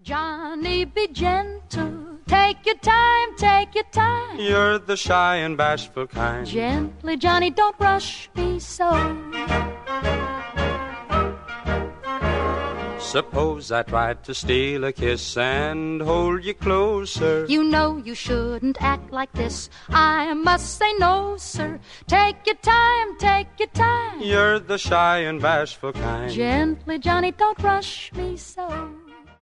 Johnny, be gentle. Take your time, take your time. You're the shy and bashful kind. Gently, Johnny, don't rush me so. Suppose I tried to steal a kiss and hold you closer. You know you shouldn't act like this. I must say no, sir. Take your time, take your time. You're the shy and bashful kind. Gently, Johnny, don't rush me so.